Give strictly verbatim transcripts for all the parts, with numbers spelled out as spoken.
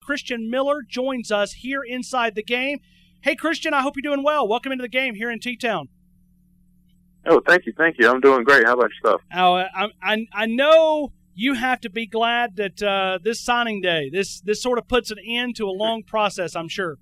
Christian Miller joins us here inside the game. Hey, Christian, I hope you're doing well. Welcome into the game here in T-Town. Oh, thank you, thank you. I'm doing great. How about yourself? Oh, I, I, I know you have to be glad that uh, this signing day, this this sort of puts an end to a long process, I'm sure.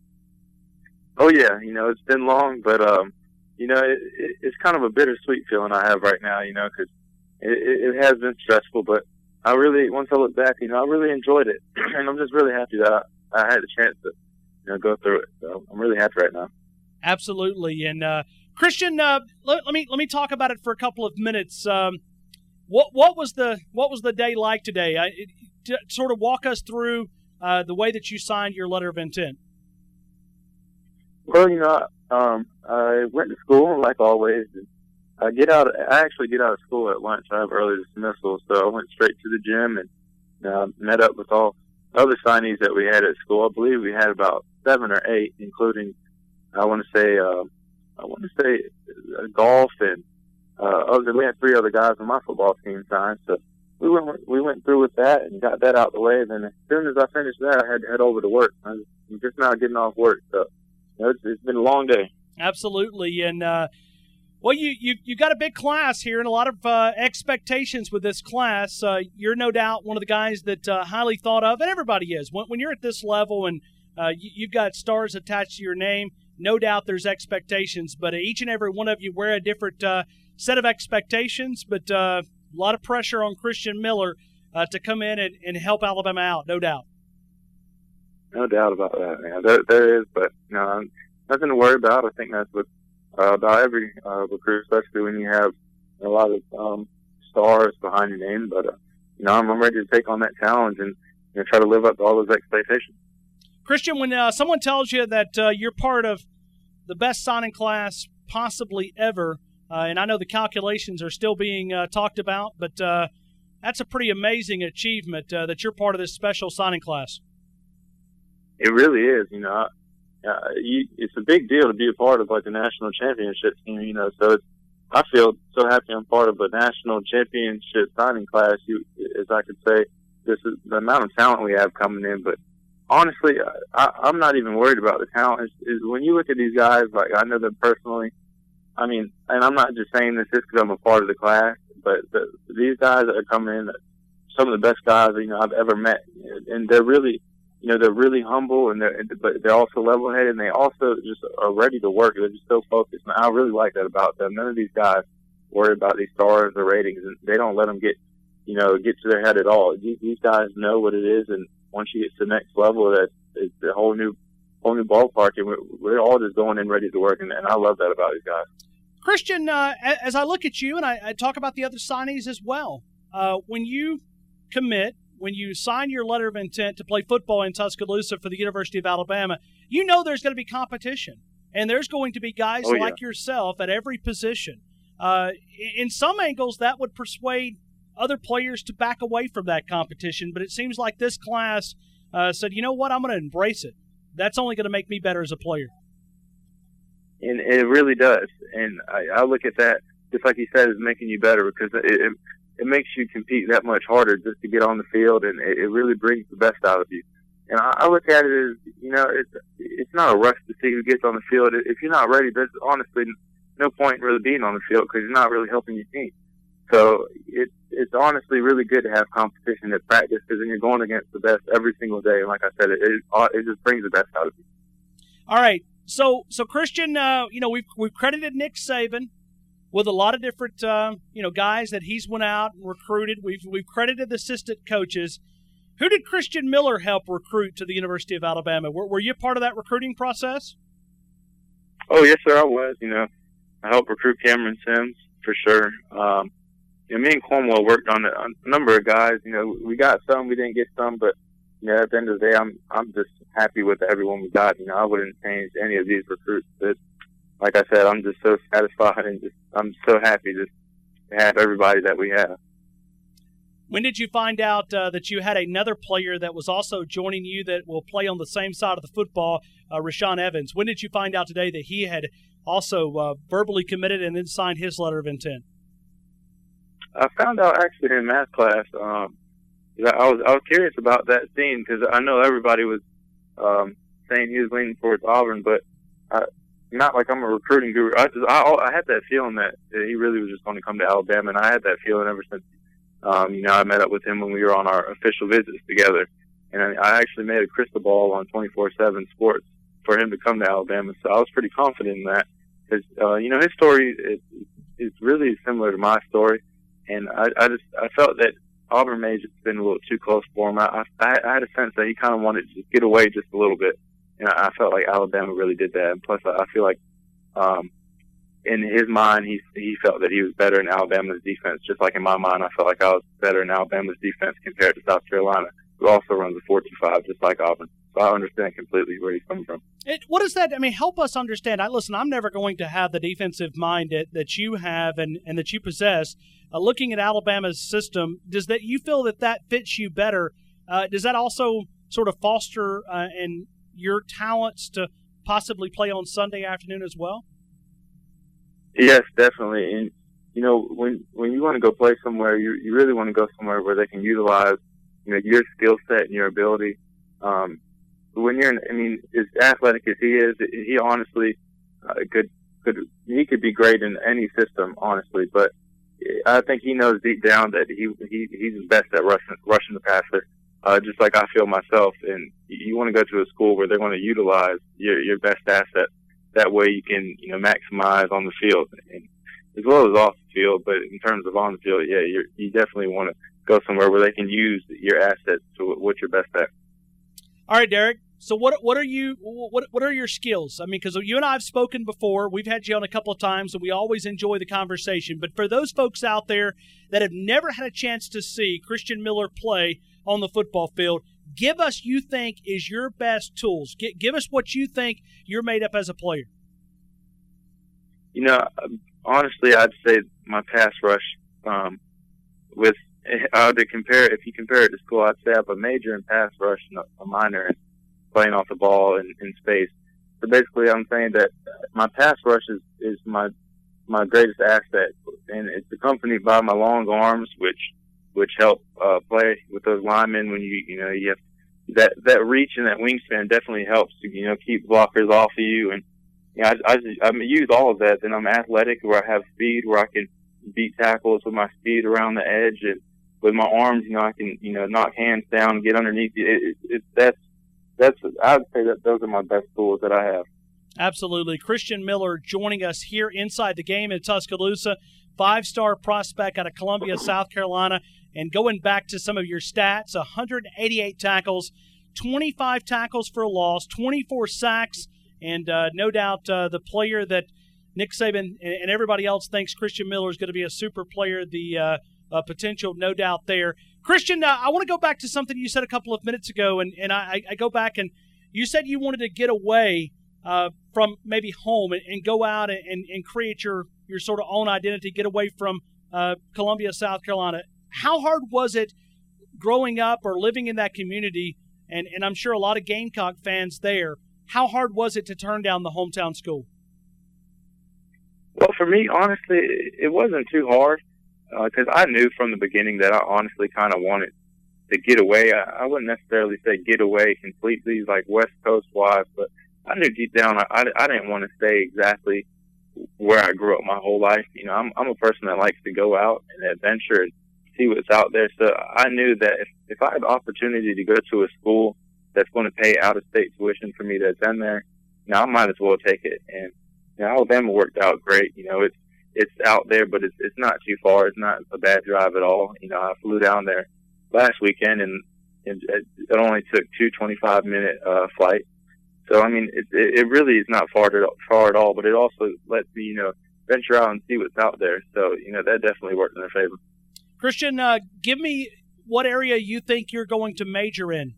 Oh, yeah. You know, it's been long, but, um, you know, it, it, it's kind of a bittersweet feeling I have right now, you know, because it, it, it has been stressful. But I really, once I look back, you know, I really enjoyed it. And I'm just really happy that I, I had the chance to, you know, go through it. So I'm really happy right now. Absolutely. And, uh, Christian, uh, let, let me let me talk about it for a couple of minutes. Um, what what was the what was the day like today? I, it, to sort of walk us through uh, the way that you signed your letter of intent. Well, you know, um, I went to school like always. I get out. I actually get out of school at lunch. I have early dismissal, so I went straight to the gym and uh, met up with all other signees that we had at school. I believe we had about seven or eight, including I want to say uh, I want to say uh, golf and uh, other. We had three other guys on my football team signed, so we went we went through with that and got that out the way. And then as soon as I finished that, I had to head over to work. I was just now getting off work, so. It's, it's been a long day. Absolutely. And, uh, well, you, you, you got a big class here and a lot of uh, expectations with this class. Uh, you're no doubt one of the guys that uh, highly thought of, and everybody is. When, when you're at this level and uh, you, you've got stars attached to your name, no doubt there's expectations. But each and every one of you wear a different uh, set of expectations, but uh, a lot of pressure on Christian Miller uh, to come in and, and help Alabama out, no doubt. No doubt about that, man. There, there is, but you know, nothing to worry about. I think that's what uh, about every uh, recruit, especially when you have a lot of um, stars behind your name. But uh, you know, I'm, I'm ready to take on that challenge and you know, try to live up to all those expectations. Christian, when uh, someone tells you that uh, you're part of the best signing class possibly ever, uh, and I know the calculations are still being uh, talked about, but uh, that's a pretty amazing achievement uh, that you're part of this special signing class. It really is, you know. Uh, you, it's a big deal to be a part of like the national championship team, you know. So it's, I feel so happy I'm part of a national championship signing class. You, as I could say, this is the amount of talent we have coming in. But honestly, I, I'm not even worried about the talent. It's, it's, when you look at these guys, like I know them personally. I mean, and I'm not just saying this just because I'm a part of the class, but the, these guys that are coming in, some of the best guys you know I've ever met, and they're really. You know, they're really humble, and they're but they're also level-headed, and they also just are ready to work. They're just so focused, and I really like that about them. None of these guys worry about these stars or ratings, and they don't let them get, you know, get to their head at all. These, these guys know what it is, and once you get to the next level, that it's a whole new, whole new ballpark, and we're, we're all just going in ready to work, and, and I love that about these guys. Christian, uh, as I look at you, and I, I talk about the other signees as well, uh, when you commit. When you sign your letter of intent to play football in Tuscaloosa for the University of Alabama, you know there's going to be competition. And there's going to be guys oh, yeah. like yourself at every position. Uh, in some angles, that would persuade other players to back away from that competition. But it seems like this class uh, said, you know what, I'm going to embrace it. That's only going to make me better as a player. And it really does. And I, I look at that, just like you said, as making you better because it, it it makes you compete that much harder just to get on the field, and it, it really brings the best out of you. And I, I look at it as, you know, it's it's not a rush to see who gets on the field. If you're not ready, there's honestly no point in really being on the field because you're not really helping your team. So it, it's honestly really good to have competition at practice because then you're going against the best every single day. And like I said, it, it, it just brings the best out of you. All right. So, so Christian, uh, you know, we've, we've credited Nick Saban with a lot of different, uh, you know, guys that he's went out and recruited. We've we've credited the assistant coaches. Who did Christian Miller help recruit to the University of Alabama? Were, were you part of that recruiting process? Oh, yes, sir, I was. You know, I helped recruit Cameron Sims for sure. Um, you know, me and Cornwell worked on a, on a number of guys. You know, we got some, we didn't get some, but you know, at the end of the day, I'm I'm just happy with everyone we got. You know, I wouldn't change any of these recruits. But like I said, I'm just so satisfied and just I'm so happy just to have everybody that we have. When did you find out uh, that you had another player that was also joining you that will play on the same side of the football, uh, Rashaan Evans? When did you find out today that he had also uh, verbally committed and then signed his letter of intent? I found out actually in math class. Um, I was I was curious about that scene because I know everybody was um, saying he was leaning towards Auburn, but I, not like I'm a recruiting guru. I just I, I had that feeling that he really was just going to come to Alabama, and I had that feeling ever since um, you know I met up with him when we were on our official visits together, and I, I actually made a crystal ball on twenty-four seven Sports for him to come to Alabama. So I was pretty confident in that because uh, you know his story is, is really similar to my story, and I, I just I felt that Auburn may have just been a little too close for him. I, I, I had a sense that he kind of wanted to just get away just a little bit, and I, I felt like Alabama really did that. And plus, I, I feel like um, in his mind, he he felt that he was better in Alabama's defense, just like in my mind, I felt like I was better in Alabama's defense compared to South Carolina, who also runs a four two five, just like Auburn. So I understand completely where he's coming from. It, what is that? I mean, help us understand. I listen, I'm never going to have the defensive mind that, that you have and, and that you possess. Uh, looking at Alabama's system, does that you feel that that fits you better? Uh, does that also sort of foster uh, in your talents to possibly play on Sunday afternoon as well? Yes, definitely. And you know, when when you want to go play somewhere, you you really want to go somewhere where they can utilize you know your skill set and your ability. Um, when you're, in, I mean, as athletic as he is, he honestly uh, could could he could be great in any system, honestly. But I think he knows deep down that he he he's best at rushing rushing the passer, uh, just like I feel myself. And you want to go to a school where they want to utilize your your best asset. That way you can you know maximize on the field, and as well as off the field. But in terms of on the field, yeah, you're, you definitely want to go somewhere where they can use your assets to what you're best at. All right, Derek. So what what are you what what are your skills? I mean, because you and I have spoken before. We've had you on a couple of times, and we always enjoy the conversation. But for those folks out there that have never had a chance to see Christian Miller play on the football field, give us you think is your best tools. Give, give us what you think you're made up as a player. You know, honestly, I'd say my pass rush um, with uh, to compare. If you compare it to school, I'd say I have a major in pass rush and a minor in playing off the ball in, in space. So basically, I'm saying that my pass rush is, is my my greatest asset, and it's accompanied by my long arms, which which help uh, play with those linemen when you you know you have that that reach and that wingspan definitely helps to you know keep blockers off of you. And you know, I I, just, I use all of that. Then I'm athletic, where I have speed, where I can beat tackles with my speed around the edge, and with my arms, you know, I can you know knock hands down and get underneath you. It, it, it, that's That's, I would say that those are my best tools that I have. Absolutely. Christian Miller joining us here inside the game in Tuscaloosa, five-star prospect out of Columbia, South Carolina. And going back to some of your stats, one hundred eighty-eight tackles, twenty-five tackles for a loss, twenty-four sacks, and uh, no doubt uh, the player that Nick Saban and everybody else thinks Christian Miller is going to be a super player, the uh, uh, potential, no doubt there. Christian, uh, I want to go back to something you said a couple of minutes ago, and, and I, I go back, and you said you wanted to get away uh, from maybe home and, and go out and, and create your, your sort of own identity, get away from uh, Columbia, South Carolina. How hard was it growing up or living in that community, and, and I'm sure a lot of Gamecock fans there, how hard was it to turn down the hometown school? Well, for me, honestly, it wasn't too hard. Because uh, I knew from the beginning that I honestly kind of wanted to get away. I, I wouldn't necessarily say get away completely, like West Coast wise, but I knew deep down I, I, I didn't want to stay exactly where I grew up my whole life. You know, I'm, I'm a person that likes to go out and adventure and see what's out there. So I knew that if, if I had the opportunity to go to a school that's going to pay out of state tuition for me to attend there, you know, I might as well take it. And you know, Alabama worked out great. You know, it's It's out there, but it's it's not too far. It's not a bad drive at all. You know, I flew down there last weekend, and, and it only took two twenty-five minute uh, flights. So I mean, it it really is not far to, far at all. But it also lets me, you know, venture out and see what's out there. So you know, that definitely worked in their favor. Christian, uh, give me what area you think you're going to major in.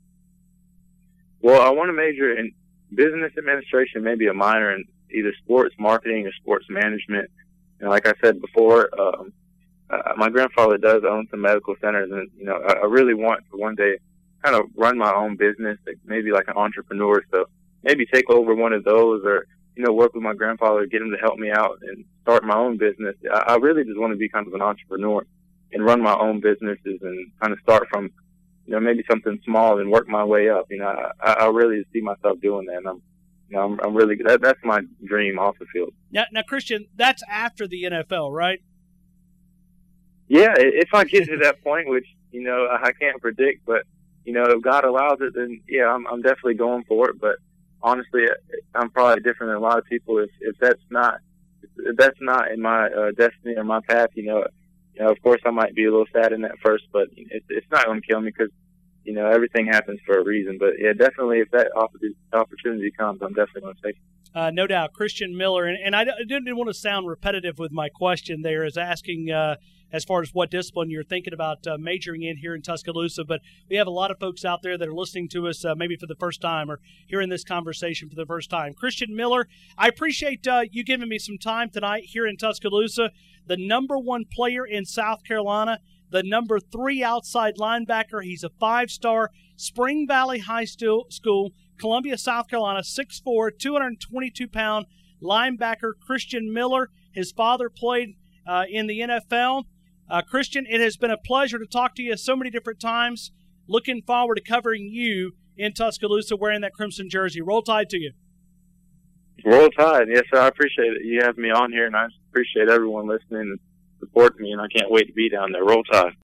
Well, I want to major in business administration, maybe a minor in either sports marketing or sports management. And like I said before, um, uh, my grandfather does own some medical centers, and you know, I, I really want to one day kind of run my own business, like maybe like an entrepreneur. So maybe take over one of those, or you know, work with my grandfather, get him to help me out and start my own business. I, I really just want to be kind of an entrepreneur. and run my own businesses and kind of start from, you know, maybe something small and work my way up. You know, I, I really see myself doing that. And I'm, you know, I'm, I'm really, that, that's my dream off the field. Now, now, Christian, that's after the N F L, right? Yeah, if I get to that point, which, you know, I can't predict, but, you know, if God allows it, then, yeah, I'm, I'm definitely going for it. But honestly, I'm probably different than a lot of people. If, if that's not, if that's not in my uh, destiny or my path, you know, you know, of course I might be a little sad in that first, but it, it's not going to kill me because, you know, everything happens for a reason. But, yeah, definitely if that opportunity comes, I'm definitely going to take it. Uh, no doubt. Christian Miller, and, and I didn't want to sound repetitive with my question there as asking uh, as far as what discipline you're thinking about uh, majoring in here in Tuscaloosa, but we have a lot of folks out there that are listening to us uh, maybe for the first time or hearing this conversation for the first time. Christian Miller, I appreciate uh, you giving me some time tonight here in Tuscaloosa, the number one player in South Carolina, the number three outside linebacker. He's a five-star, Spring Valley High School, Columbia, South Carolina, six foot four, two hundred twenty-two pound linebacker Christian Miller. His father played uh, in the N F L. Uh, Christian, it has been a pleasure to talk to you so many different times. Looking forward to covering you in Tuscaloosa wearing that crimson jersey. Roll Tide to you. Roll Tide. Yes, sir. I appreciate it. You having me on here, and I appreciate everyone listening and supporting me, and I can't wait to be down there. Roll Tide.